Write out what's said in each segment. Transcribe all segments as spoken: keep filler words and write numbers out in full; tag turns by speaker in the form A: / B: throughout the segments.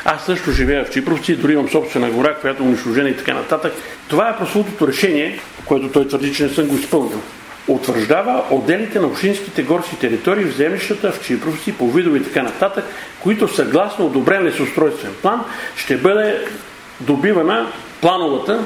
A: Аз също живея в Чипровци, дори имам собствена гора, която е унищожена и така нататък. Това е прословутото решение, което той твърди, че не съм го изпълнил. Утвърждава отделите на общинските горски територии в землищата в Чипровци, по видове и така нататък, които съгласно одобрен лесоустройствен план ще бъде добивана плановата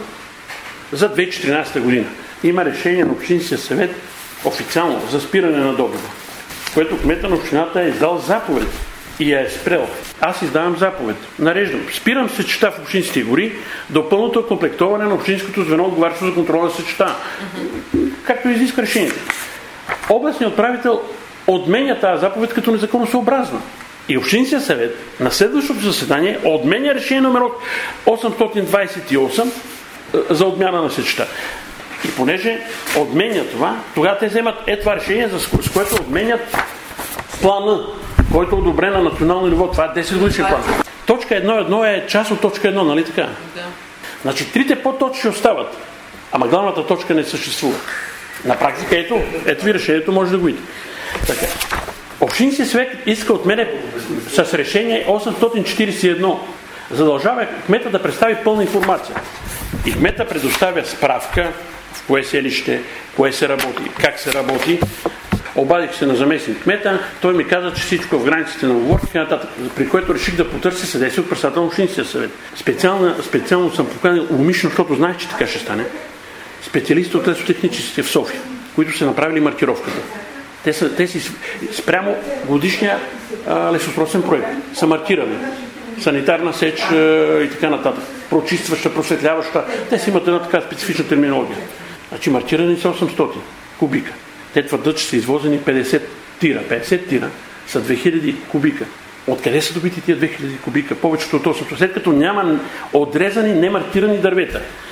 A: за две хиляди и четиринадесета година. Има решение на Общинския съвет официално за спиране на добива, което кмета на общината е издал заповед и я е спрел. Аз издавам заповед. Нареждам. Спирам сечта в общинските гори до пълното комплектоване на общинското звено, отговарящо за контрола на сечта. Както изиска решението. Областният управител отменя тази заповед като незаконосъобразна. И Общинския съвет на следващото заседание отменя решение номер осемстотин двадесет и осем за отмяна на сечта. И понеже отменя това, тогава те вземат е това решение, с което отменят плана, който е одобрен на национално ниво. Това е десет годишен план. Точка едно едно е част от точка едно, нали така? Да. Значи трите подточки остават, ама главната точка не съществува. На практика ето, ето ви решението, може да го видите. Така. Общинския съвет иска от мене с решение осемстотин четиридесет и едно задължава кмета да представи пълна информация. И кмета предоставя справка в кое селище, кое се работи, как се работи. Обадих се на заместник кмета, той ми каза, че всичко в границите на оговорки, нататък, при което реших да потърся съдействие от председател на Общинския съвет. Специално, специално съм поканил умишлено, защото знаех, че така ще стане, специалисти от лесотехническите в София, които са направили маркировката. Те, са, те си спрямо годишния а, лесостройствен проект са маркирани. Санитарна сеч а, и така нататък. Прочистваща, просветляваща. Те си имат една така специфична терминология. Значи маркирани са осемстотин кубика. Те твърдат, че са извозени петдесет тира. петдесет тира са две хиляди кубика. Откъде са добити тия две хиляди кубика? Повечето от осемстотин, след като няма отрезани, немаркирани дървета.